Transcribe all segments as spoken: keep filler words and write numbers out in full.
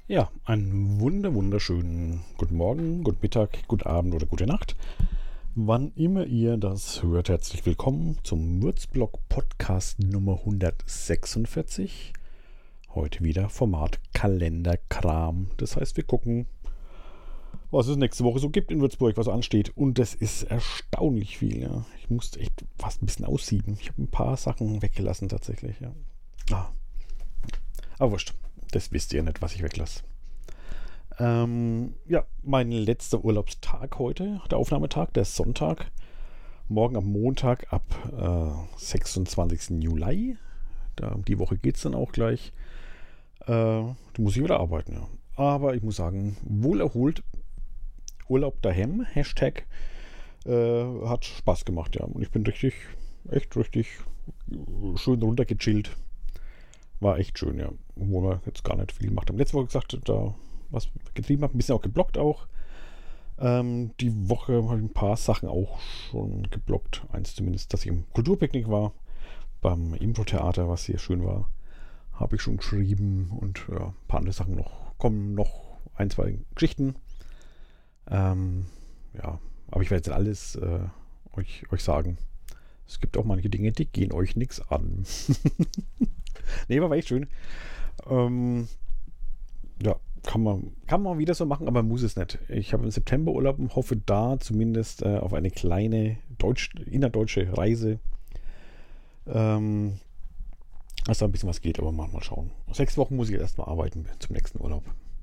Ja, einen wunder wunderschönen guten Morgen, guten Mittag, guten Abend oder gute Nacht. Wann immer ihr das hört, herzlich willkommen zum Würzblog Podcast Nummer hundertsechsundvierzig. Heute wieder Format Kalenderkram. Das heißt, wir gucken, was es nächste Woche so gibt in Würzburg, was ansteht. Und das ist erstaunlich viel. Ja. Ich musste echt fast ein bisschen aussieben. Ich habe ein paar Sachen weggelassen tatsächlich. Ja. Ah. Aber wurscht. Das wisst ihr nicht, was ich weglasse. Ähm, ja, mein letzter Urlaubstag heute, der Aufnahmetag, der ist Sonntag. Morgen am Montag ab äh, sechsundzwanzigsten Juli. Da, um die Woche geht es dann auch gleich. Äh, da muss ich wieder arbeiten, ja. Aber ich muss sagen, wohl erholt. Urlaub daheim, Hashtag, äh, hat Spaß gemacht, ja. Und ich bin richtig, echt richtig schön runtergechillt. War echt schön, ja. Obwohl wir jetzt gar nicht viel gemacht haben. Letzte Woche gesagt, da was getrieben habe, ein bisschen auch geblockt auch. Ähm, die Woche habe ich ein paar Sachen auch schon geblockt. Eins zumindest, dass ich im Kulturpicknick war. Beim Impro-Theater, was sehr schön war, habe ich schon geschrieben. Und ja, ein paar andere Sachen noch. Kommen noch ein, zwei Geschichten. Ähm, ja, aber ich werde jetzt alles äh, euch, euch sagen. Es gibt auch manche Dinge, die gehen euch nichts an. Nee, war echt schön. Ähm, ja, kann man, kann man wieder so machen, aber muss es nicht. Ich habe im September Urlaub und hoffe da zumindest äh, auf eine kleine Deutsch, innerdeutsche Reise. Ähm, dass da ein bisschen was geht, aber mal, mal schauen. Sechs Wochen muss ich erstmal arbeiten zum nächsten Urlaub.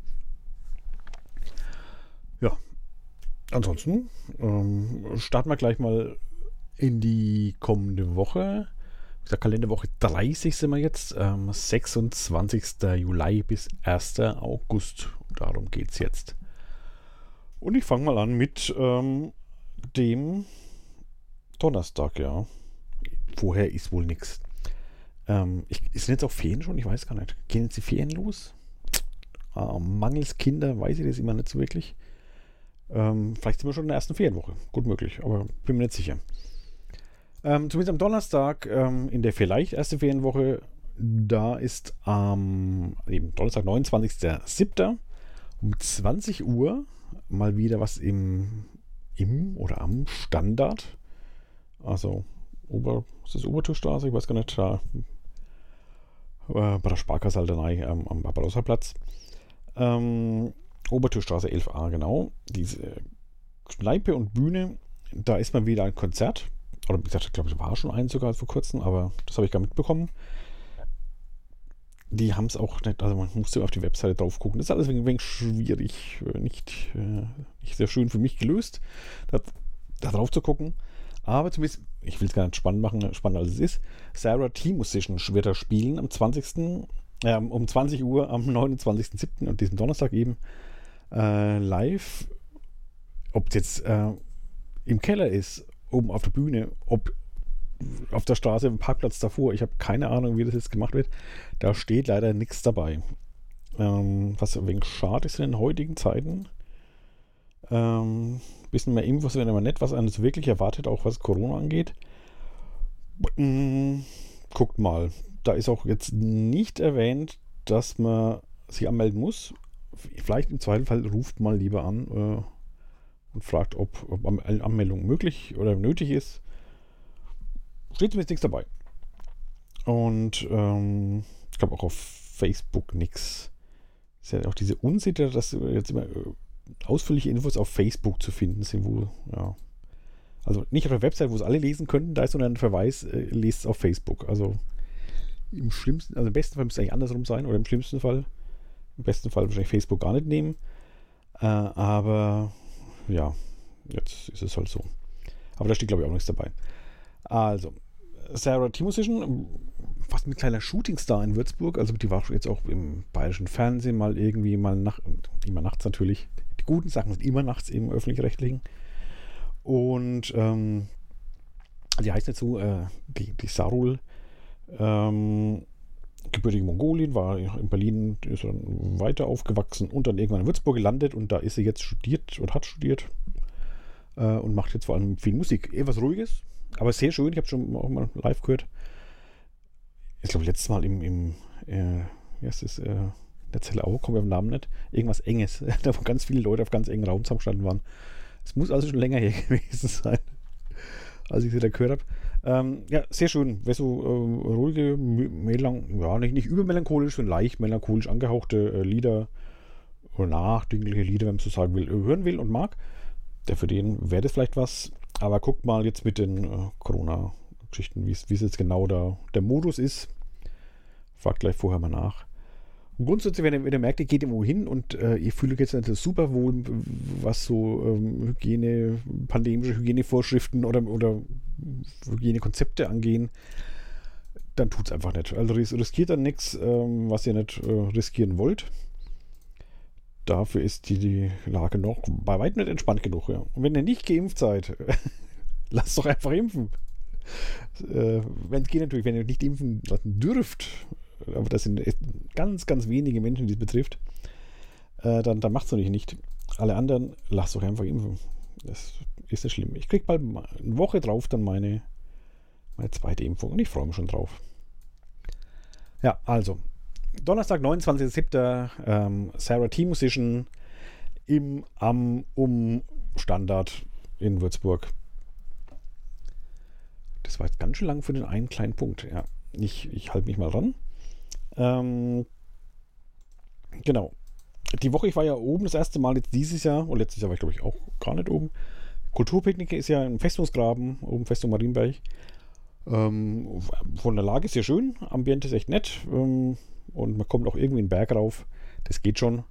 Ja, ansonsten ähm, starten wir gleich mal in die kommende Woche. Der Kalenderwoche dreißig sind wir jetzt, ähm, sechsundzwanzigsten Juli bis ersten August. Darum geht es jetzt. Und ich fange mal an mit ähm, dem Donnerstag, ja. Vorher ist wohl nichts. Ähm, ist jetzt auch Ferien schon? Ich weiß gar nicht. Gehen jetzt die Ferien los? Ah, mangels Kinder weiß ich das immer nicht so wirklich. Ähm, vielleicht sind wir schon in der ersten Ferienwoche. Gut möglich, aber bin mir nicht sicher. Ähm, zumindest am Donnerstag ähm, in der vielleicht erste Ferienwoche, da ist am ähm, Donnerstag, neunundzwanzigsten siebten um zwanzig Uhr mal wieder was im, im oder am Standard. Also Ober, ist das Obertürstraße? Ich weiß gar nicht. Da, äh, bei der Sparkasse Haldenei ähm, am Barbarossa-Platz. Ähm, Obertürstraße elf a, genau. Diese Kneipe und Bühne, da ist mal wieder ein Konzert. Oder wie gesagt, ich glaube, es war schon eins sogar vor kurzem, aber das habe ich gar nicht mitbekommen. Die haben es auch nicht, also man musste auf die Webseite drauf gucken. Das ist alles ein wenig schwierig, nicht, äh, nicht sehr schön für mich gelöst, da, da drauf zu gucken. Aber zumindest, ich will es gar nicht spannend machen, spannender als es ist. Sarah T. Musician wird da spielen am zwanzigsten Äh, um zwanzig Uhr am neunundzwanzigsten siebten und diesem Donnerstag eben äh, live. Ob es jetzt äh, im Keller ist, oben auf der Bühne, ob auf der Straße, im Parkplatz davor. Ich habe keine Ahnung, wie das jetzt gemacht wird. Da steht leider nichts dabei. Ähm, was ein wenig schade ist in den heutigen Zeiten. Ähm, bisschen mehr Infos wäre immer nett, was einen so wirklich erwartet, auch was Corona angeht. Ähm, guckt mal. Da ist auch jetzt nicht erwähnt, dass man sich anmelden muss. Vielleicht im Zweifelsfall ruft mal lieber an äh, und fragt, ob, ob Anmeldung möglich oder nötig ist. Steht zumindest nichts dabei. Und ähm, ich glaube auch auf Facebook nichts. Ist ja auch diese Unsicherheit, dass jetzt immer äh, ausführliche Infos auf Facebook zu finden sind, wo, ja. Also nicht auf der Website, wo es alle lesen könnten, da ist nur ein Verweis, äh, lest es auf Facebook. Also im schlimmsten, also im besten Fall müsste es eigentlich andersrum sein, oder im schlimmsten Fall, im besten Fall wahrscheinlich Facebook gar nicht nehmen. Äh, aber ja, jetzt ist es halt so. Aber da steht, glaube ich, auch nichts dabei. Also, Sarah T. Musician, fast ein kleiner Shootingstar in Würzburg. Also, die war jetzt auch im bayerischen Fernsehen mal irgendwie mal nachts, immer nachts natürlich. Die guten Sachen sind immer nachts im Öffentlich-Rechtlichen. Und ähm, die heißt dazu, äh, die, die Sarul, ähm, gebürtige Mongolin, war in Berlin, ist dann weiter aufgewachsen und dann irgendwann in Würzburg gelandet und da ist sie jetzt studiert oder hat studiert äh, und macht jetzt vor allem viel Musik. Etwas Ruhiges, aber sehr schön. Ich habe schon auch mal live gehört. Ich glaube, letztes Mal im, im äh, wie heißt das, äh, der Zelle auch, komme ich auf den Namen nicht, irgendwas Enges, da wo ganz viele Leute auf ganz engen Raum zusammengestanden waren. Es muss also schon länger her gewesen sein, als ich sie da gehört habe. Ähm, ja, sehr schön. Wer so äh, ruhige, melan ja, nicht, nicht übermelancholisch, sondern leicht melancholisch angehauchte äh, Lieder oder nachdenkliche Lieder, wenn man so sagen will, hören will und mag, der für den wäre das vielleicht was. Aber guckt mal jetzt mit den äh, Corona-Geschichten, wie es jetzt genau da der Modus ist. Fragt gleich vorher mal nach. Und grundsätzlich, wenn ihr, wenn ihr merkt, ihr geht irgendwo hin und äh, ihr fühlt euch jetzt nicht super wohl, was so ähm, Hygiene, pandemische Hygienevorschriften oder, oder Hygienekonzepte angehen, dann tut es einfach nicht. Also ris riskiert dann nichts, ähm, was ihr nicht äh, riskieren wollt. Dafür ist die, die Lage noch bei weitem nicht entspannt genug. Ja. Und wenn ihr nicht geimpft seid, lasst doch einfach impfen. Äh, wenn es geht natürlich, wenn ihr nicht impfen lassen dürft, aber das sind ganz, ganz wenige Menschen, die es betrifft, äh, dann, dann macht es natürlich nicht. Alle anderen, lasst doch einfach impfen. Das ist nicht schlimm. Ich kriege bald eine Woche drauf dann meine, meine zweite Impfung und ich freue mich schon drauf. Ja, also, Donnerstag, neunundzwanzigster siebter Ähm, Sarah T. Musician im Am Um Standard in Würzburg. Das war jetzt ganz schön lang für den einen kleinen Punkt. Ja, ich, ich halte mich mal ran. Ähm, genau. Die Woche, ich war ja oben das erste Mal jetzt dieses Jahr, und letztes Jahr war ich glaube ich auch gar nicht oben. Kulturpicknick ist ja im Festungsgraben, oben Festung Marienberg. Ähm, von der Lage sehr schön, Ambiente ist echt nett ähm, und man kommt auch irgendwie in den Berg rauf. Das geht schon.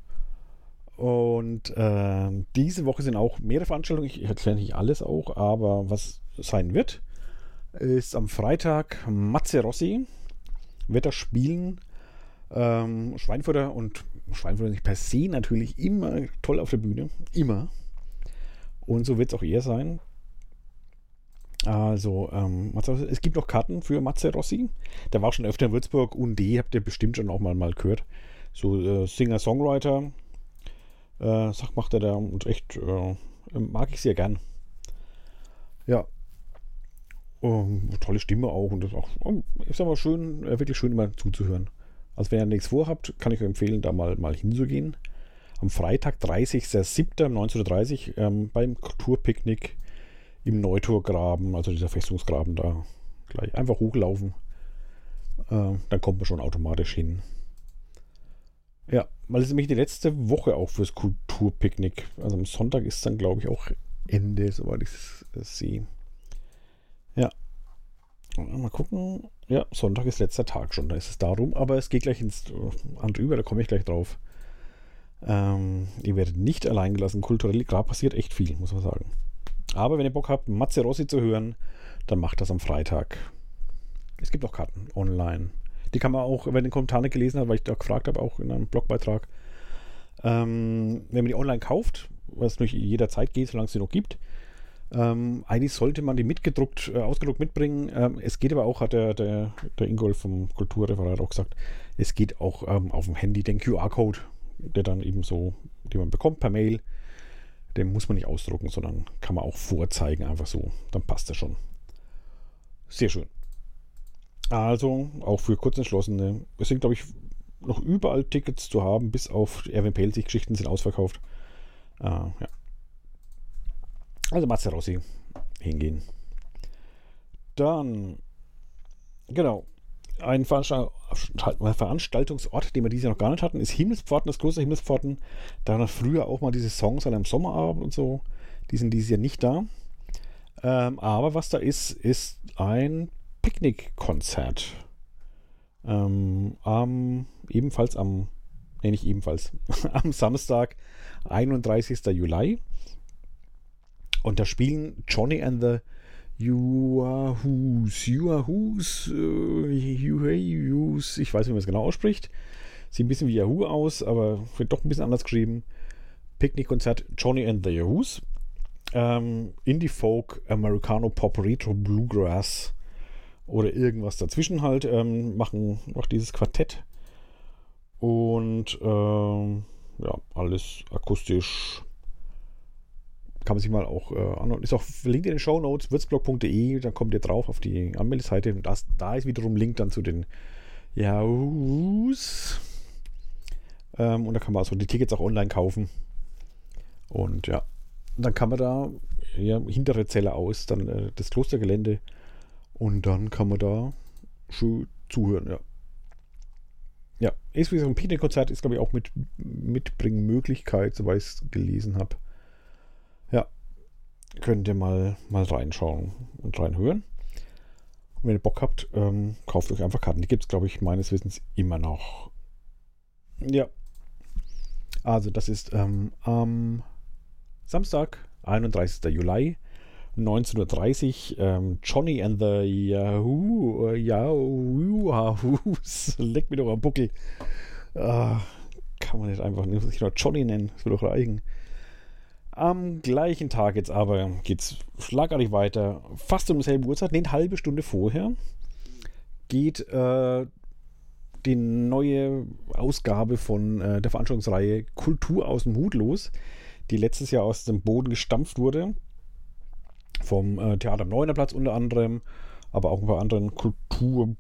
Und äh, diese Woche sind auch mehrere Veranstaltungen. Ich erkläre nicht alles auch, aber was sein wird, ist am Freitag Matze Rossi wird da spielen. Ähm, Schweinfurter und Schweinfurter nicht per se natürlich immer toll auf der Bühne. Immer. Und so wird es auch eher sein. Also, ähm, es gibt noch Karten für Matze Rossi. Der war schon öfter in Würzburg. U N D habt ihr bestimmt schon auch mal, mal gehört. So äh, Singer-Songwriter. Äh, Sach macht er da und echt äh, mag ich sehr gern. Ja. Um, tolle Stimme auch. Und das auch, um, ich sag mal, schön, äh, wirklich schön immer zuzuhören. Also wenn ihr nichts vorhabt, kann ich euch empfehlen, da mal, mal hinzugehen. Am Freitag, dreißigster siebter um neunzehn Uhr dreißig ähm, beim Kulturpicknick im Neutorgraben, also dieser Festungsgraben da gleich einfach hochlaufen. Äh, dann kommt man schon automatisch hin. Ja, weil es ist nämlich die letzte Woche auch fürs Kulturpicknick. Also am Sonntag ist dann, glaube ich, auch Ende, soweit ich es sehe. Ja. Mal gucken. Ja, Sonntag ist letzter Tag schon, da ist es darum, aber es geht gleich ins andere über, da komme ich gleich drauf. Ähm, ihr werdet nicht allein gelassen. Kulturell, gerade passiert echt viel, muss man sagen. Aber wenn ihr Bock habt, Matze Rossi zu hören, dann macht das am Freitag. Es gibt auch Karten online. Die kann man auch, wenn man den Kommentar nicht gelesen hat, weil ich da gefragt habe, auch in einem Blogbeitrag. Ähm, wenn man die online kauft, was nicht jederzeit geht, solange es sie noch gibt, Ähm, eigentlich sollte man die mitgedruckt, äh, ausgedruckt mitbringen. Ähm, es geht aber auch, hat der, der, der Ingolf vom Kulturreferat auch gesagt, es geht auch ähm, auf dem Handy, den Q R-Code, der dann eben so, den man bekommt per Mail, den muss man nicht ausdrucken, sondern kann man auch vorzeigen, einfach so. Dann passt das schon. Sehr schön. Also, auch für Kurzentschlossene. Es sind, glaube ich, noch überall Tickets zu haben, bis auf Erwin Pelzig-Geschichten sind ausverkauft. Äh, ja. Also Matze Rossi hingehen. Dann, genau, ein Veranstaltungsort, den wir dieses Jahr noch gar nicht hatten, ist Himmelspforten, das große Himmelspforten. Da waren früher auch mal diese Songs an einem Sommerabend und so. Die sind dieses Jahr nicht da. Ähm, aber was da ist, ist ein Picknickkonzert. Ähm, am, ebenfalls am, nee, nicht ebenfalls, am Samstag, einunddreißigster Juli. Und da spielen Johnny and the Yuahoos, Yuahoos, äh, Yuahoos, ich weiß nicht, wie man es genau ausspricht. Sieht ein bisschen wie Yahoo aus, aber wird doch ein bisschen anders geschrieben. Picknickkonzert Johnny and the Yahoos. Ähm, Indie Folk, Americano Pop, Retro Bluegrass oder irgendwas dazwischen halt ähm, machen, macht dieses Quartett. Und ähm, ja, alles akustisch. Kann man sich mal auch äh, anschauen. Ist auch verlinkt in den Shownotes, würzblog punkt de, dann kommt ihr drauf auf die Anmeldeseite. Und das, da ist wiederum Link dann zu den Yahoos. Ähm, und da kann man also die Tickets auch online kaufen. Und ja, dann kann man da ja, hintere Zelle aus, dann äh, das Klostergelände. Und dann kann man da schön zuhören, ja. Ja, ist wie so ein Picknickkonzert, ist glaube ich auch mit Mitbringmöglichkeit, soweit ich es gelesen habe. Ja, könnt ihr mal, mal reinschauen und reinhören. Und wenn ihr Bock habt, ähm, kauft euch einfach Karten. Die gibt es, glaube ich, meines Wissens immer noch. Ja. Also das ist ähm, am Samstag, einunddreißigsten Juli, neunzehn Uhr dreißig, ähm, Johnny and the Yahoo, äh, Yahoos, leck mir doch am Buckel. Ah, kann man nicht einfach nicht nur Johnny nennen, das würde doch reichen. Am gleichen Tag jetzt aber geht's schlagartig weiter, fast um dieselbe Uhrzeit, nee, eine halbe Stunde vorher, geht äh, die neue Ausgabe von äh, der Veranstaltungsreihe Kultur aus dem Hut los, die letztes Jahr aus dem Boden gestampft wurde. Vom äh, Theater am Neuenerplatz unter anderem, aber auch ein paar anderen Kultur,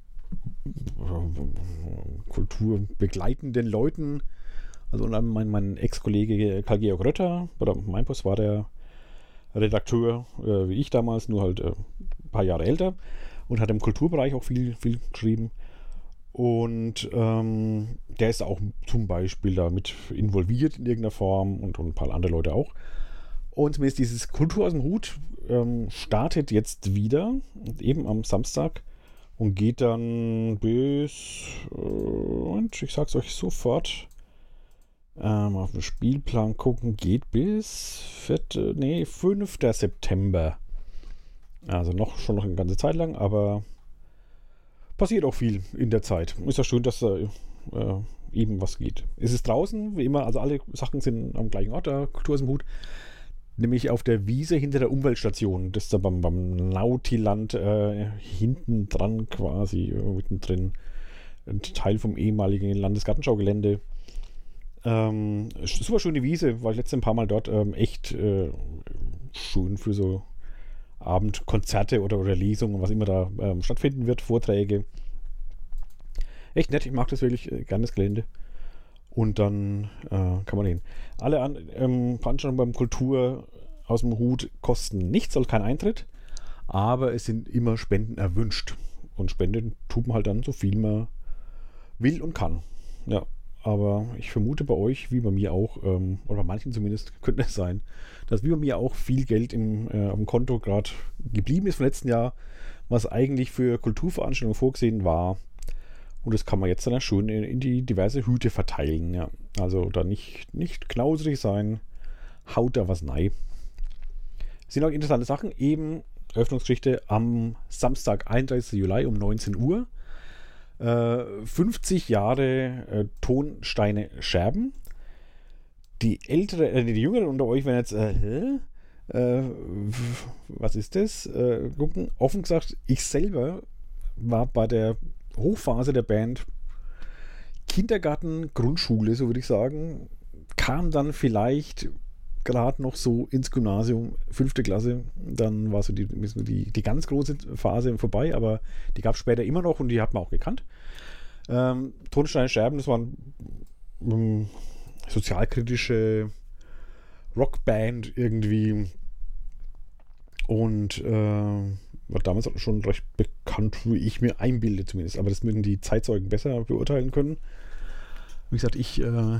äh, kulturbegleitenden Leuten. Also unter anderem mein, mein Ex-Kollege Karl-Georg Rötter, bei meinem Post war der Redakteur, äh, wie ich damals, nur halt äh, ein paar Jahre älter und hat im Kulturbereich auch viel, viel geschrieben. Und ähm, der ist auch zum Beispiel da mit involviert in irgendeiner Form und, und ein paar andere Leute auch. Und zumindest dieses Kultur aus dem Hut ähm, startet jetzt wieder, eben am Samstag und geht dann bis, äh, und ich sag's euch sofort, ähm, auf den Spielplan gucken, geht bis vierte, nee, fünften September. Also noch schon noch eine ganze Zeit lang, aber passiert auch viel in der Zeit. Ist ja schön, dass da äh, eben was geht. Es ist draußen, wie immer, also alle Sachen sind am gleichen Ort, der Kultur aus dem Hut. Nämlich auf der Wiese hinter der Umweltstation. Das ist da beim, beim Nautiland äh, hinten dran quasi, äh, mittendrin. Ein Teil vom ehemaligen Landesgartenschaugelände. Ähm, super schöne Wiese, war ich letztes ein paar Mal dort. Ähm, echt äh, schön für so Abendkonzerte oder, oder Lesungen, was immer da ähm, stattfinden wird, Vorträge. Echt nett, ich mag das wirklich äh, gerne, das Gelände. Und dann äh, kann man hin. Alle an, ähm, Veranstaltungen beim Kultur aus dem Hut kosten nichts, also kein Eintritt. Aber es sind immer Spenden erwünscht. Und Spenden tut man halt dann so viel man will und kann. Ja, aber ich vermute bei euch, wie bei mir auch, ähm, oder bei manchen zumindest, könnte es sein, dass wie bei mir auch viel Geld im, äh, auf dem Konto gerade geblieben ist vom letzten Jahr, was eigentlich für Kulturveranstaltungen vorgesehen war. Und das kann man jetzt dann schön in, in die diverse Hüte verteilen. Ja. Also da nicht, nicht knausrig sein, haut da was rein. Es sind auch interessante Sachen. Eben Eröffnungsgeschichte am Samstag, einunddreißigsten Juli um neunzehn Uhr. Äh, fünfzig Jahre äh, Tonsteine Scherben. Die ältere, äh, die Jüngeren unter euch werden jetzt, äh, äh, was ist das? Äh, gucken. Offen gesagt, ich selber war bei der Hochphase der Band Kindergarten, Grundschule, so würde ich sagen, kam dann vielleicht gerade noch so ins Gymnasium, fünfte Klasse, dann war so die, die, die ganz große Phase vorbei, aber die gab es später immer noch und die hat man auch gekannt. Ähm, Tonsteine Scherben, das waren ähm, sozialkritische Rockband irgendwie und äh, war damals schon recht bekannt, wie ich mir einbilde zumindest. Aber das mögen die Zeitzeugen besser beurteilen können. Wie gesagt, ich äh,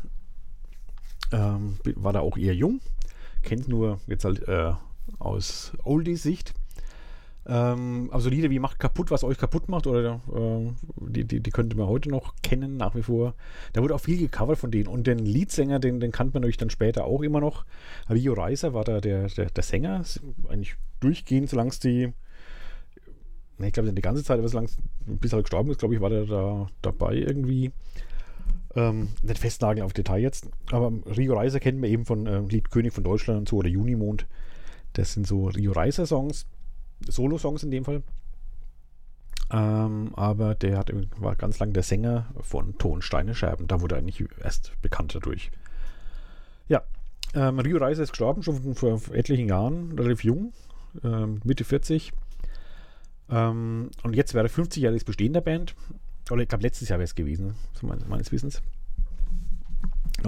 ähm, war da auch eher jung. Kennt nur jetzt halt äh, aus Oldies-Sicht. Ähm, also Lieder wie Macht kaputt, was euch kaputt macht, oder äh, die, die, die könnte man heute noch kennen, nach wie vor. Da wurde auch viel gecovert von denen. Und den Leadsänger, den, den kannte man natürlich dann später auch immer noch. Rio Reiser war da der, der, der Sänger. Eigentlich durchgehend, solange es die, ne, ich glaube, die ganze Zeit, aber solange bis er gestorben ist, glaube ich, war der da dabei irgendwie. Ähm, nicht festnageln auf Detail jetzt. Aber Rio Reiser kennen wir eben von äh, Lied König von Deutschland und so, oder Junimond. Das sind so Rio Reiser-Songs. Solo-Songs in dem Fall. Ähm, aber der hat, war ganz lang der Sänger von Tonsteine Scherben. Da wurde er eigentlich erst bekannt dadurch. Ja, ähm, Rio Reiser ist gestorben, schon vor etlichen Jahren, relativ jung, ähm, Mitte vierzig. Ähm, und jetzt wäre fünfzig Jahre das Bestehen der Band. Oder ich glaube, letztes Jahr wäre es gewesen, so meines, meines Wissens.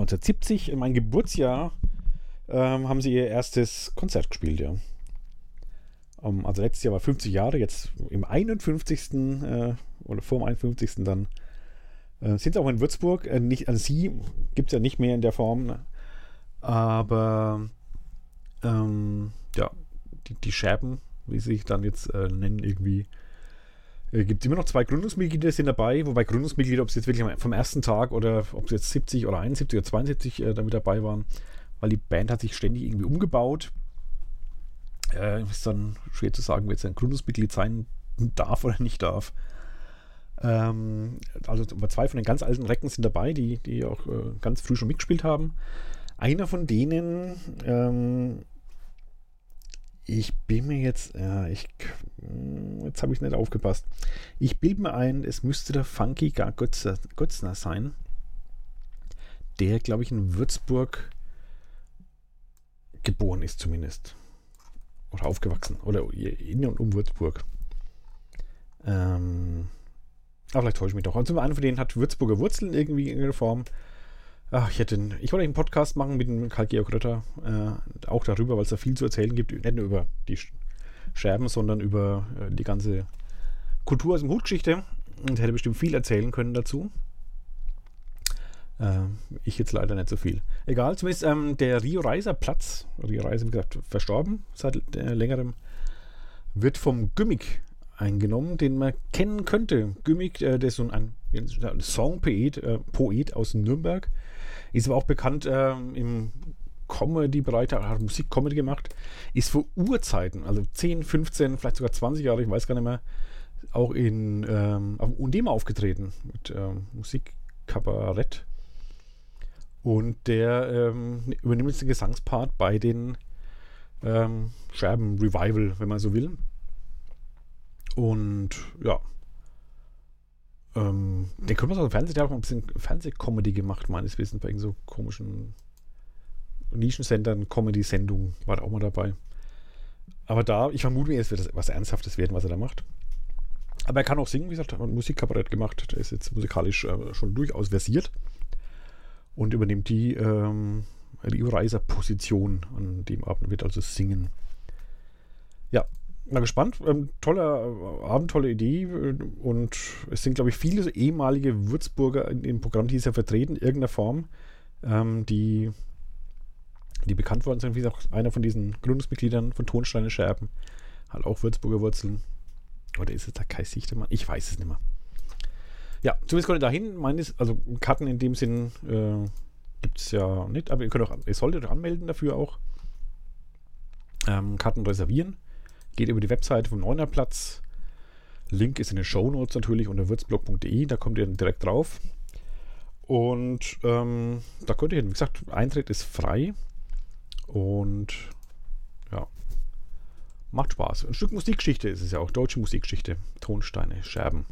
neunzehnhundertsiebzig, in meinem Geburtsjahr, ähm, haben sie ihr erstes Konzert gespielt, ja. Um, also letztes Jahr war fünfzig Jahre, jetzt im einundfünfzigsten Äh, oder vor dem einundfünfzigsten dann äh, sind sie auch in Würzburg. Äh, nicht, also sie gibt es ja nicht mehr in der Form, ne? Aber ähm, ja, die, die Scherben, wie sie sich dann jetzt äh, nennen, irgendwie äh, gibt es immer noch zwei Gründungsmitglieder sind dabei, wobei Gründungsmitglieder, ob sie jetzt wirklich vom ersten Tag oder ob sie jetzt siebzig oder einundsiebzig oder zweiundsiebzig äh, damit dabei waren, weil die Band hat sich ständig irgendwie umgebaut. Äh, ist dann schwer zu sagen, wer jetzt ein Gründungsmitglied sein darf oder nicht darf. Ähm, also zwei von den ganz alten Recken sind dabei, die, die auch äh, ganz früh schon mitgespielt haben. Einer von denen, ähm, ich bin mir jetzt, ja, ich, jetzt habe ich nicht aufgepasst. Ich bilde mir ein, es müsste der Funky Gar Götzer, Götzner sein, der, glaube ich, in Würzburg geboren ist zumindest. Oder aufgewachsen. Oder in und um Würzburg. Ähm, aber vielleicht täusche ich mich doch. Also einer von denen hat Würzburger Wurzeln irgendwie in irgendeiner Form. Ach, ich hätte einen, ich wollte einen Podcast machen mit dem Karl-Georg Rötter. Äh, auch darüber, weil es da viel zu erzählen gibt. Nicht nur über die Scherben, sondern über äh, die ganze Kultur aus dem Hutgeschichte. Und hätte bestimmt viel erzählen können dazu. Äh, ich jetzt leider nicht so viel. Egal, zumindest ähm, der Rio Reiser Platz, Rio Reiser, wie gesagt, verstorben seit äh, längerem, wird vom Gymig eingenommen, den man kennen könnte. Gymig, äh, der ist so ein, ein Songpoet äh, Poet aus Nürnberg, ist aber auch bekannt äh, im Comedy-Bereich, hat Musik-Comedy gemacht, ist vor Urzeiten, also zehn, fünfzehn, vielleicht sogar zwanzig Jahre, ich weiß gar nicht mehr, auch in ähm, auf dem U N D M aufgetreten mit ähm, Musikkabarett. Und der ähm, übernimmt jetzt den Gesangspart bei den ähm, Scherben Revival, wenn man so will. Und ja, ähm, den können wir so im Fernsehen, der hat auch ein bisschen Fernsehcomedy gemacht, meines Wissens, bei irgend so komischen Nischensendern, Comedy-Sendungen war er auch mal dabei. Aber da, ich vermute mir, es wird was Ernsthaftes werden, was er da macht. Aber er kann auch singen, wie gesagt, hat ein Musikkabarett gemacht, der ist jetzt musikalisch äh, schon durchaus versiert. Und übernimmt die ähm, Rio Reiser Position an dem Abend, wird also singen. Ja, mal gespannt. Ähm, toller Abend, tolle Idee. Und es sind, glaube ich, viele so ehemalige Würzburger in dem Programm, die ist ja vertreten, in irgendeiner Form, ähm, die, die bekannt worden sind. Wie gesagt, einer von diesen Gründungsmitgliedern von Tonsteine Scherben hat auch Würzburger Wurzeln. Oder ist es da Kai Sichtermann? Ich weiß es nicht mehr. Ja, zumindest könnt ihr dahin. Meines, also Karten in dem Sinn äh, gibt es ja nicht, aber ihr könnt auch, ihr solltet anmelden dafür auch. Ähm, Karten reservieren. Geht über die Webseite vom Neunerplatz. Link ist in den Shownotes natürlich unter würzblog punkt de, da kommt ihr dann direkt drauf. Und ähm, da könnt ihr hin. Wie gesagt, Eintritt ist frei. Und ja, macht Spaß. Ein Stück Musikgeschichte ist es ja auch, deutsche Musikgeschichte. Tonsteine, Scherben.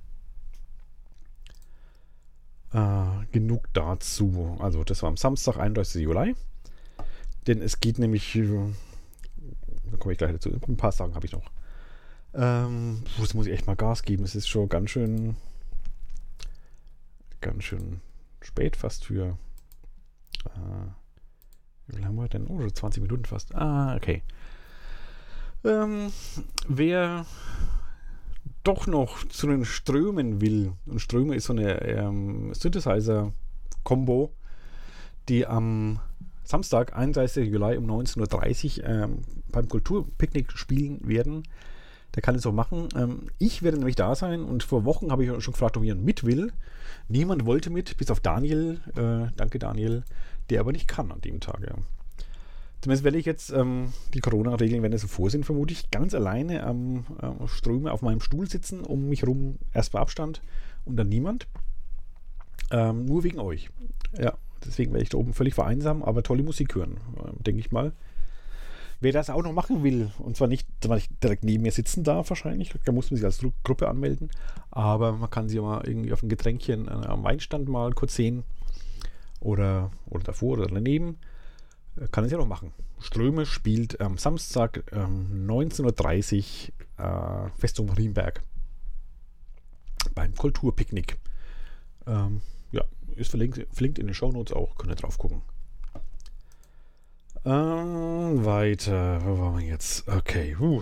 Uh, genug dazu. Also das war am Samstag, einunddreißigsten Juli. Denn es geht nämlich, da komme ich gleich dazu, ein paar Sachen habe ich noch. Ähm, das muss ich echt mal Gas geben. Es ist schon ganz schön ganz schön spät fast für äh, wie lange haben wir denn? Oh, so zwanzig Minuten fast. Ah, okay. Ähm, wer doch noch zu den Strömen will, und Ströme ist so eine ähm, Synthesizer-Kombo, die am Samstag, einunddreißigsten Juli um neunzehn Uhr dreißig ähm, beim Kulturpicknick spielen werden, der kann es auch machen. Ähm, ich werde nämlich da sein und vor Wochen habe ich schon gefragt, ob jemand mit will. Niemand wollte mit, bis auf Daniel, äh, danke Daniel, der aber nicht kann an dem Tag. Ja. Zumindest werde ich jetzt, ähm, die Corona-Regeln, wenn es so vor sind, vermutlich ganz alleine am äh, Ströme auf meinem Stuhl sitzen, um mich rum erstmal Abstand und dann niemand. Ähm, nur wegen euch. Ja, deswegen werde ich da oben völlig vereinsam, aber tolle Musik hören, äh, denke ich mal. Wer das auch noch machen will, und zwar nicht, weil ich direkt neben mir sitzen darf wahrscheinlich, da muss man sich als Gruppe anmelden, aber man kann sie mal irgendwie auf ein Getränkchen äh, am Weinstand mal kurz sehen oder, oder davor oder daneben. Kann es ja noch machen. Ströme spielt am Samstag ähm, neunzehn Uhr dreißig äh, Festung Marienberg beim Kulturpicknick. Ähm, ja, ist verlinkt, verlinkt in den Shownotes auch, könnt ihr drauf gucken. Ähm, weiter, wo waren wir jetzt? Okay, huh.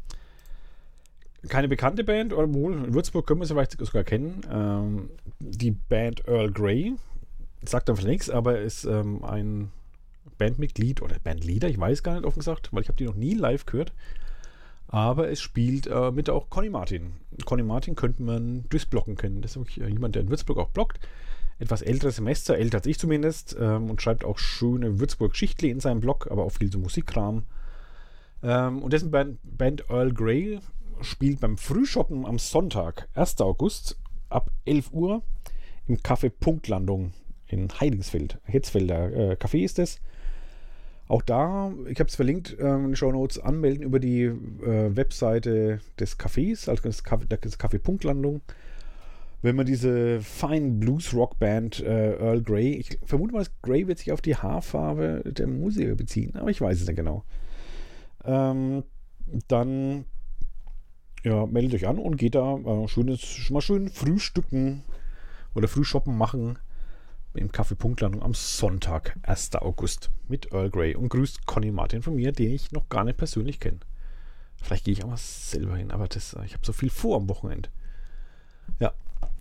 Keine bekannte Band, oder wohl, in Würzburg können wir sie vielleicht sogar kennen. Ähm, die Band Earl Grey, sagt einfach nichts, aber ist ähm, ein Bandmitglied oder Bandleader, ich weiß gar nicht offen gesagt, weil ich habe die noch nie live gehört. Aber es spielt äh, mit auch Conny Martin. Conny Martin könnte man durchs Bloggen kennen. Das ist wirklich jemand, der in Würzburg auch bloggt. Etwas älteres Semester, älter als ich zumindest, ähm, und schreibt auch schöne Würzburg-Geschichtli in seinem Blog, aber auch viel so Musikkram. Ähm, und dessen Band, Band Earl Grey spielt beim Frühschoppen am Sonntag, ersten August, ab elf Uhr im Café Punktlandung in Heidingsfeld. Hetzfelder äh, Café ist es. Auch da, ich habe es verlinkt äh, in den Shownotes, anmelden über die äh, Webseite des Cafés, also das Café, das Café Punktlandung. Wenn man diese Fine Blues Rock Band äh, Earl Grey, ich vermute mal, das Grey wird sich auf die Haarfarbe der Musiker beziehen, aber ich weiß es nicht genau. Ähm, dann ja, meldet euch an und geht da äh, schönes, mal schön frühstücken oder Frühshoppen machen im Café Punktlandung am Sonntag, ersten August mit Earl Grey, und grüßt Conny Martin von mir, den ich noch gar nicht persönlich kenne. Vielleicht gehe ich auch mal selber hin, aber das, ich habe so viel vor am Wochenende. Ja.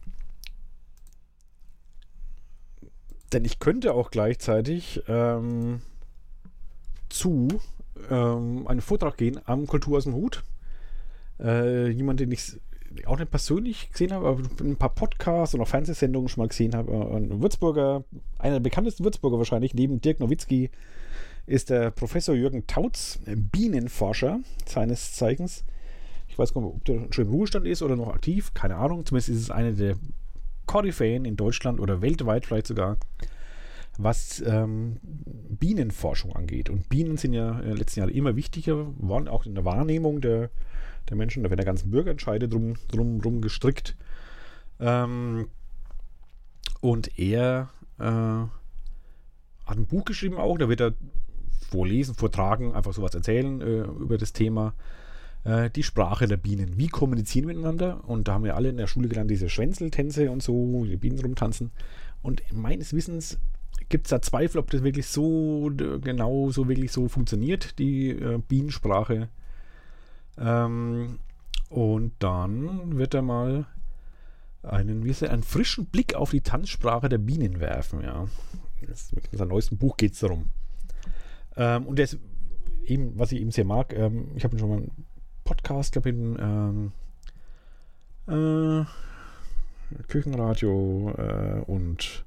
Denn ich könnte auch gleichzeitig ähm, zu ähm, einem Vortrag gehen am Kultur aus dem Hut. Äh, jemand, den ich auch nicht persönlich gesehen habe, aber ein paar Podcasts und auch Fernsehsendungen schon mal gesehen habe. Ein Würzburger, einer der bekanntesten Würzburger wahrscheinlich, neben Dirk Nowitzki, ist der Professor Jürgen Tautz, Bienenforscher seines Zeichens. Ich weiß gar nicht, ob der schon im Ruhestand ist oder noch aktiv, keine Ahnung. Zumindest ist es eine der Koryphäen in Deutschland oder weltweit vielleicht sogar, was ähm, Bienenforschung angeht. Und Bienen sind ja in den letzten Jahren immer wichtiger, waren auch in der Wahrnehmung der, der Menschen, da werden der ganzen Bürgerentscheide drum, drum, drum gestrickt. Ähm, und er äh, hat ein Buch geschrieben auch, da wird er vorlesen, vortragen, einfach sowas erzählen äh, über das Thema äh, die Sprache der Bienen. Wie kommunizieren wir miteinander? Und da haben wir alle in der Schule gelernt, diese Schwänzeltänze und so, die Bienen rumtanzen. Und meines Wissens gibt es da Zweifel, ob das wirklich so genau so wirklich so funktioniert, die äh, Bienensprache. Ähm, und dann wird er mal einen, wie ist er, einen frischen Blick auf die Tanzsprache der Bienen werfen. Ja. Das, mit seinem neuesten Buch geht es darum. Ähm, und das eben, was ich eben sehr mag, ähm, ich habe schon mal einen Podcast, glaube ich, in ähm, äh, Küchenradio äh, und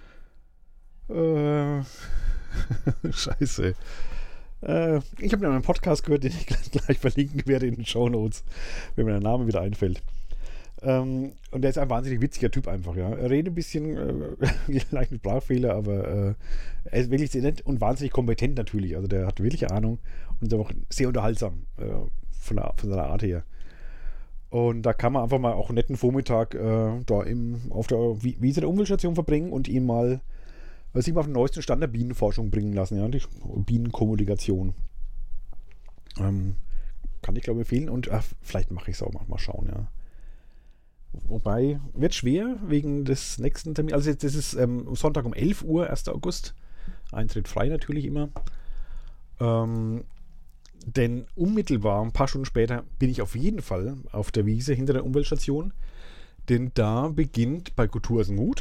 äh, Scheiße. Äh, ich habe einen Podcast gehört, den ich gleich, gleich verlinken werde in den Shownotes, wenn mir der Name wieder einfällt. Ähm, und der ist ein wahnsinnig witziger Typ einfach, ja. Er redet ein bisschen, äh, leicht mit Sprachfehler, aber äh, er ist wirklich sehr nett und wahnsinnig kompetent natürlich. Also der hat wirklich Ahnung und ist auch sehr unterhaltsam äh, von, der, von seiner Art her. Und da kann man einfach mal auch einen netten Vormittag äh, da im, auf der Wiese der Umweltstation verbringen und ihn mal äh, sich mal auf den neuesten Stand der Bienenforschung bringen lassen, ja, die Bienenkommunikation. Ähm, kann ich glaube ich empfehlen und ach, vielleicht mache ich es auch mal, mal schauen, ja. Wobei, wird schwer wegen des nächsten Termins. Also das ist ähm, Sonntag um elf Uhr, ersten August. Eintritt frei natürlich immer. Ähm, denn unmittelbar, ein paar Stunden später, bin ich auf jeden Fall auf der Wiese hinter der Umweltstation. Denn da beginnt bei Kultur aus dem Hut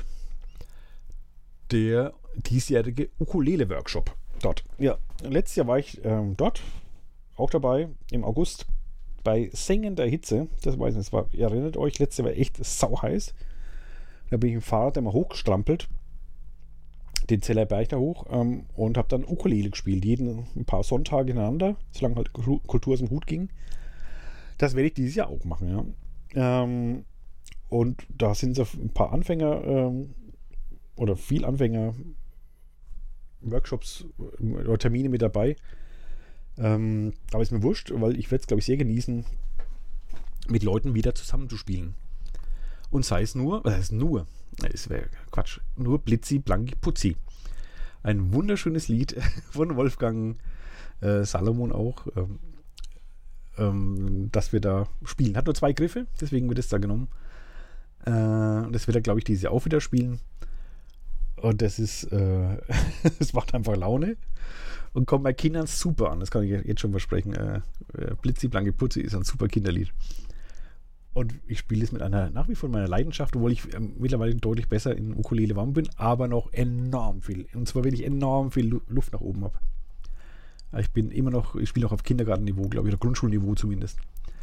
der diesjährige Ukulele-Workshop dort. Ja, letztes Jahr war ich ähm, dort, auch dabei, im August. Bei sengender Hitze, das weiß ich nicht, war, ihr erinnert euch, letztes Jahr war echt sauheiß. Da bin ich im Fahrrad einmal hochgestrampelt, den Zellerberg da hoch, ähm, und habe dann Ukulele gespielt, jeden ein paar Sonntage hintereinander, solange halt Kultur aus dem Hut ging. Das werde ich dieses Jahr auch machen, ja. Ähm, und da sind so ein paar Anfänger ähm, oder viel Anfänger Workshops oder Termine mit dabei. Ähm, aber ist mir wurscht, weil ich werde es, glaube ich, sehr genießen, mit Leuten wieder zusammenzuspielen. Und sei es nur, was heißt nur, es wäre Quatsch, nur Blitzi Blanki Putzi. Ein wunderschönes Lied von Wolfgang äh, Salomon auch, ähm, ähm, das wir da spielen. Hat nur zwei Griffe, deswegen wird es da genommen. Äh, das wird er, glaube ich, dieses Jahr auch wieder spielen. Und das ist, äh, es macht einfach Laune und kommt bei Kindern super an. Das kann ich jetzt schon versprechen. Äh, Blitzi Blanke Putzi ist ein super Kinderlied. Und ich spiele es mit einer, nach wie vor meiner Leidenschaft, obwohl ich äh, mittlerweile deutlich besser in Ukulele warm bin, aber noch enorm viel. Und zwar wirklich enorm viel Lu- Luft nach oben habe. Ich bin immer noch, ich spiele noch auf Kindergartenniveau, glaube ich, oder Grundschulniveau zumindest.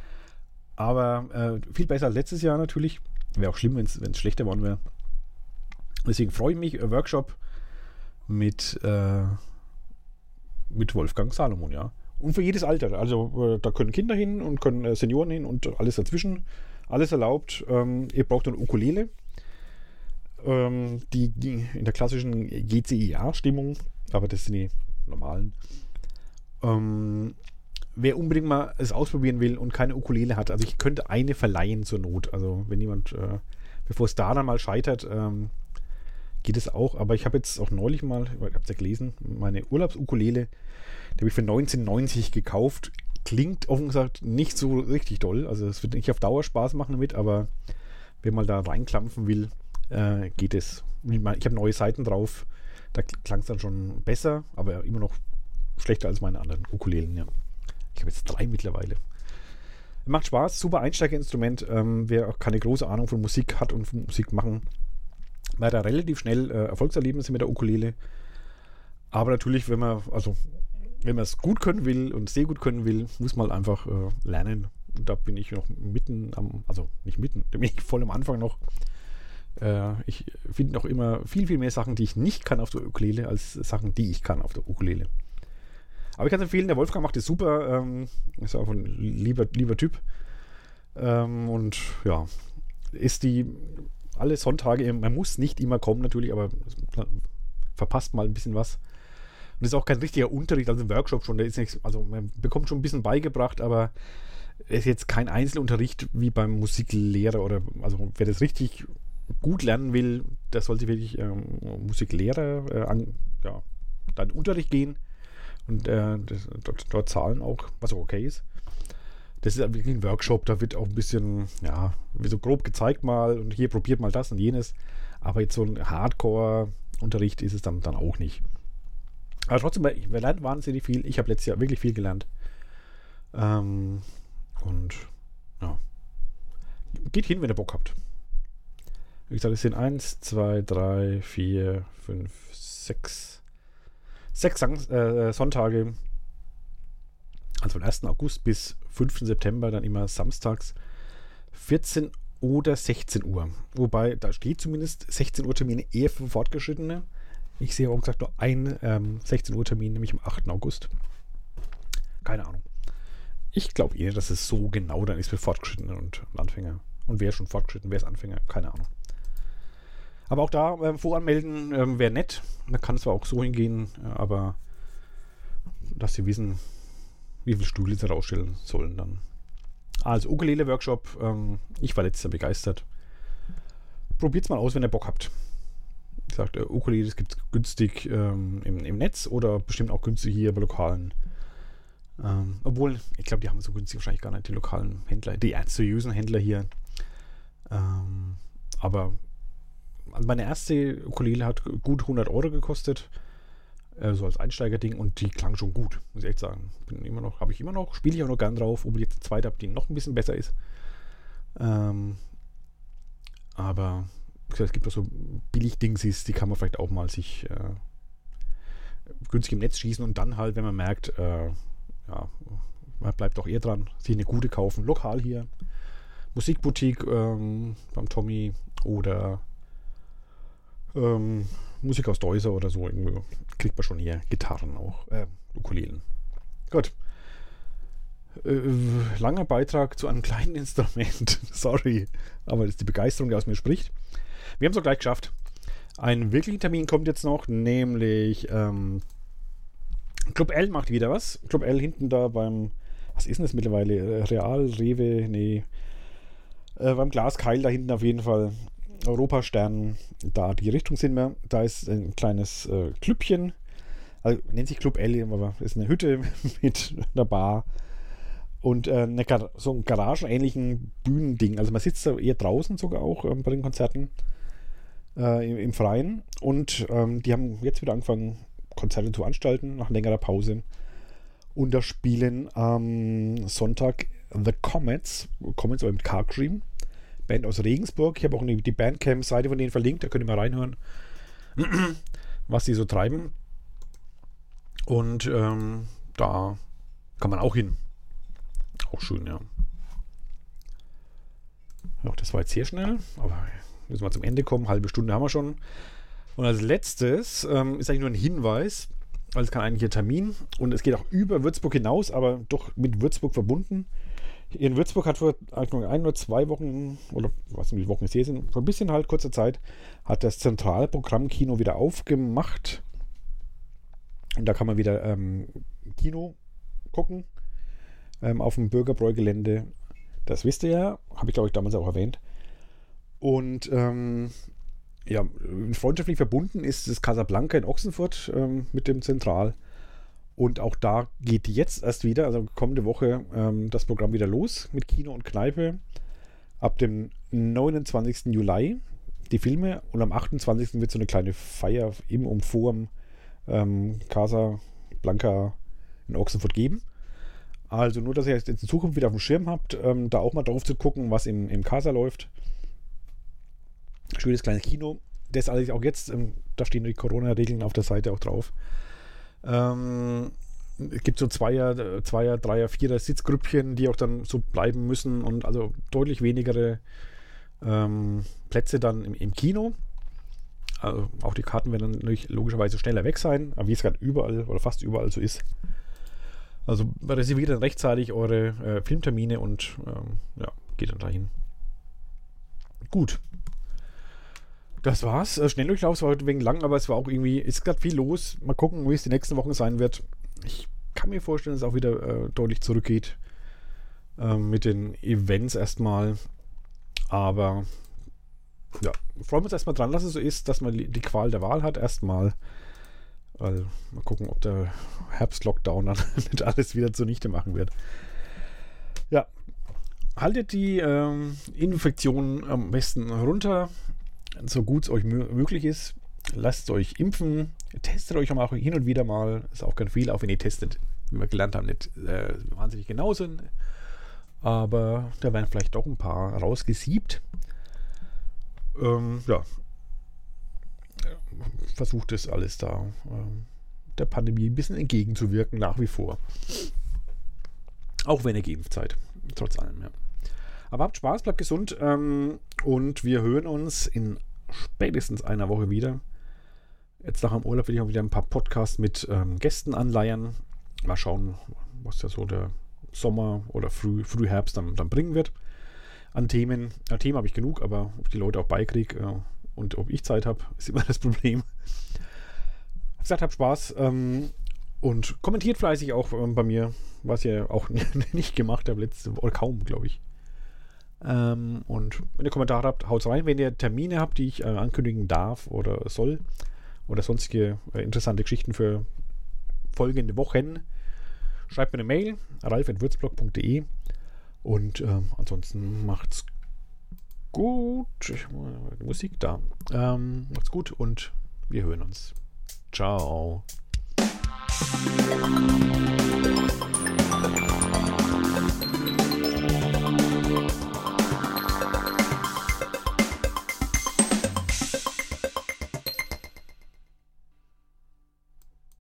Aber äh, viel besser als letztes Jahr natürlich. Wäre auch schlimm, wenn es schlechter geworden wäre. Deswegen freue ich mich, ein Workshop mit, äh, mit Wolfgang Salomon, ja. Und für jedes Alter. Also äh, da können Kinder hin und können äh, Senioren hin und alles dazwischen. Alles erlaubt. Ähm, ihr braucht eine Ukulele. Ähm, die, die in der klassischen G C I A-Stimmung, aber das sind die normalen. Ähm, wer unbedingt mal es ausprobieren will und keine Ukulele hat, also ich könnte eine verleihen zur Not. Also wenn jemand, äh, bevor es da dann mal scheitert, ähm, geht es auch. Aber ich habe jetzt auch neulich mal, ich habe es ja gelesen, meine Urlaubsukulele, die habe ich für neunzehnhundertneunzig gekauft. Klingt offen gesagt nicht so richtig doll. Also es wird nicht auf Dauer Spaß machen damit, aber wenn man da reinklampfen will, äh, geht es. Ich habe neue Seiten drauf, da klang es dann schon besser, aber immer noch schlechter als meine anderen Ukulelen, ja. Ich habe jetzt drei mittlerweile. Macht Spaß, super Einsteigerinstrument. Ähm, wer auch keine große Ahnung von Musik hat und von Musik machen, man hat da relativ schnell äh, Erfolgserlebnisse mit der Ukulele. Aber natürlich, wenn man, also wenn man es gut können will und sehr gut können will, muss man einfach äh, lernen. Und da bin ich noch mitten am, also nicht mitten, da bin ich voll am Anfang noch. Äh, ich finde noch immer viel, viel mehr Sachen, die ich nicht kann auf der Ukulele, als Sachen, die ich kann auf der Ukulele. Aber ich kann es empfehlen, der Wolfgang macht es super. Ähm, ist auch ein lieber, lieber Typ. Ähm, und ja, ist die alle Sonntage, man muss nicht immer kommen natürlich, aber verpasst mal ein bisschen was. Und ist auch kein richtiger Unterricht, also ein Workshop schon, der ist nicht, also man bekommt schon ein bisschen beigebracht, aber es ist jetzt kein Einzelunterricht wie beim Musiklehrer oder, also wer das richtig gut lernen will, der sollte wirklich ähm, Musiklehrer äh, an, ja, da in den Unterricht gehen und äh, das, dort, dort zahlen auch, was auch okay ist. Das ist wirklich ein Workshop, da wird auch ein bisschen, ja, wie so grob gezeigt mal und hier probiert mal das und jenes. Aber jetzt so ein Hardcore-Unterricht ist es dann, dann auch nicht. Aber trotzdem, wir lernen wahnsinnig viel. Ich habe letztes Jahr wirklich viel gelernt. Ähm, und ja, geht hin, wenn ihr Bock habt. Wie gesagt, es sind eins, zwei, drei, vier, fünf, sechs, sechs äh, Sonntage. Also vom ersten August bis fünften September, dann immer samstags vierzehn oder sechzehn Uhr. Wobei, da steht zumindest sechzehn Uhr Termine eher für Fortgeschrittene. Ich sehe auch gesagt nur einen ähm, sechzehn Uhr Termin, nämlich am achten August. Keine Ahnung. Ich glaube eher, dass es so genau dann ist für Fortgeschrittene und Anfänger. Und wer ist schon fortgeschritten, wer ist Anfänger? Keine Ahnung. Aber auch da ähm, voranmelden ähm, wäre nett. Man kann zwar auch so hingehen, äh, aber dass sie wissen, wie viele Stühle sie rausstellen sollen dann. Also Ukulele-Workshop. Ähm, ich war letztes Jahr begeistert. Probiert es mal aus, wenn ihr Bock habt. Wie gesagt, äh, Ukulele gibt es günstig ähm, im, im Netz oder bestimmt auch günstig hier bei lokalen. Ähm, obwohl, ich glaube, die haben so günstig wahrscheinlich gar nicht, die lokalen Händler, die seriösen Händler hier. Ähm, aber meine erste Ukulele hat gut hundert Euro gekostet. Äh, so als Einsteigerding und die klang schon gut, muss ich echt sagen. Bin immer noch, habe ich immer noch, spiele ich auch noch gern drauf, obwohl ich jetzt eine zweite habe, die noch ein bisschen besser ist. Ähm, aber es gibt auch so Billig-Dingsies, die kann man vielleicht auch mal sich äh, günstig im Netz schießen und dann halt, wenn man merkt, äh, ja, man bleibt auch eher dran, sich eine gute kaufen. Lokal hier, Musikboutique ähm, beim Tommy oder ähm, Musik aus Deuser oder so. Irgendwie kriegt man schon hier Gitarren auch, äh, Ukulelen. Gut. Äh, langer Beitrag zu einem kleinen Instrument. Sorry, aber das ist die Begeisterung, die aus mir spricht. Wir haben es auch gleich geschafft. Ein wirklicher Termin kommt jetzt noch, nämlich ähm, Club L macht wieder was. Club L hinten da beim, was ist denn das mittlerweile? Real, Rewe, nee. Äh, beim Glaskeil da hinten auf jeden Fall. Europastern, da die Richtung sind wir. Da ist ein kleines äh, Klüppchen. Also nennt sich Club L, aber ist eine Hütte mit einer Bar. Und äh, eine Gar- so ein garagenähnlichen Bühnending. Also man sitzt da eher draußen sogar auch ähm, bei den Konzerten. äh, im, im Freien. Und ähm, die haben jetzt wieder angefangen, Konzerte zu veranstalten, nach längerer Pause. Und da spielen am Sonntag The Comets, Comets aber mit K-Cream, Band aus Regensburg. Ich habe auch die Bandcamp-Seite von denen verlinkt, da könnt ihr mal reinhören, was die so treiben. Und ähm, da kann man auch hin. Auch schön, ja. Ja, das war jetzt sehr schnell, aber müssen wir zum Ende kommen. Halbe Stunde haben wir schon. Und als letztes ähm, ist eigentlich nur ein Hinweis, weil es kann eigentlich ein Termin und es geht auch über Würzburg hinaus, aber doch mit Würzburg verbunden. In Würzburg hat vor ein oder zwei Wochen, oder was wie viele Wochen es hier sind, vor ein bisschen halt kurzer Zeit, hat das Zentralprogrammkino wieder aufgemacht. Und da kann man wieder ähm, Kino gucken ähm, auf dem Bürgerbräu-Gelände. Das wisst ihr ja, habe ich glaube ich damals auch erwähnt. Und ähm, ja, freundschaftlich verbunden ist das Casablanca in Ochsenfurt ähm, mit dem Zentral. Und auch da geht jetzt erst wieder, also kommende Woche, ähm, das Programm wieder los mit Kino und Kneipe. Ab dem neunundzwanzigsten Juli die Filme und am achtundzwanzigsten wird so eine kleine Feier im und vorm ähm, Casablanca in Ochsenfurt geben. Also nur, dass ihr jetzt in Zukunft wieder auf dem Schirm habt, ähm, da auch mal drauf zu gucken, was im, im Casa läuft. Schönes kleines Kino. Das allerdings auch jetzt, ähm, da stehen die Corona-Regeln auf der Seite auch drauf. Ähm, es gibt so Zweier, Zweier, Dreier, Vierer Sitzgrüppchen, die auch dann so bleiben müssen und also deutlich weniger ähm, Plätze dann im, im Kino. Also auch die Karten werden dann natürlich logischerweise schneller weg sein, aber wie es gerade überall oder fast überall so ist. Also reserviert dann rechtzeitig eure äh, Filmtermine und ähm, ja, geht dann dahin. Gut. Das war's. Äh, Schnelldurchlauf war heute wegen lang, aber es war auch irgendwie, ist gerade viel los. Mal gucken, wie es die nächsten Wochen sein wird. Ich kann mir vorstellen, dass es auch wieder äh, deutlich zurückgeht äh, mit den Events erstmal. Aber ja, freuen wir uns erstmal dran, dass es so ist, dass man die Qual der Wahl hat erstmal. Weil, mal gucken, ob der Herbst-Lockdown dann nicht alles wieder zunichte machen wird. Ja, haltet die ähm, Infektionen am besten runter, so gut es euch mö- möglich ist. Lasst euch impfen, testet euch auch hin und wieder mal. Ist auch kein Fehler, auch wenn ihr testet, wie wir gelernt haben, nicht äh, wahnsinnig genau sind. Aber da werden vielleicht doch ein paar rausgesiebt. Ähm, ja. Versucht es alles da ähm, der Pandemie ein bisschen entgegenzuwirken, nach wie vor. Auch wenn ihr geimpft seid. Trotz allem, ja. Aber habt Spaß, bleibt gesund ähm, und wir hören uns in spätestens einer Woche wieder. Jetzt nach dem Urlaub will ich auch wieder ein paar Podcasts mit ähm, Gästen anleiern. Mal schauen, was ja so der Sommer oder Früh, Frühherbst dann, dann bringen wird. An Themen. An Themen habe ich genug, aber ob ich die Leute auch beikriege äh, und ob ich Zeit habe, ist immer das Problem. Ich habe gesagt, habt Spaß ähm, und kommentiert fleißig auch ähm, bei mir, was ihr auch nicht gemacht habt, letzte oder kaum, glaube ich. Ähm, und wenn ihr Kommentare habt, haut's rein. Wenn ihr Termine habt, die ich äh, ankündigen darf oder soll oder sonstige äh, interessante Geschichten für folgende Wochen, schreibt mir eine Mail, ralf at würzblog punkt de und ähm, ansonsten macht's gut. Ich mache die Musik da. Ähm, macht's gut und wir hören uns. Ciao.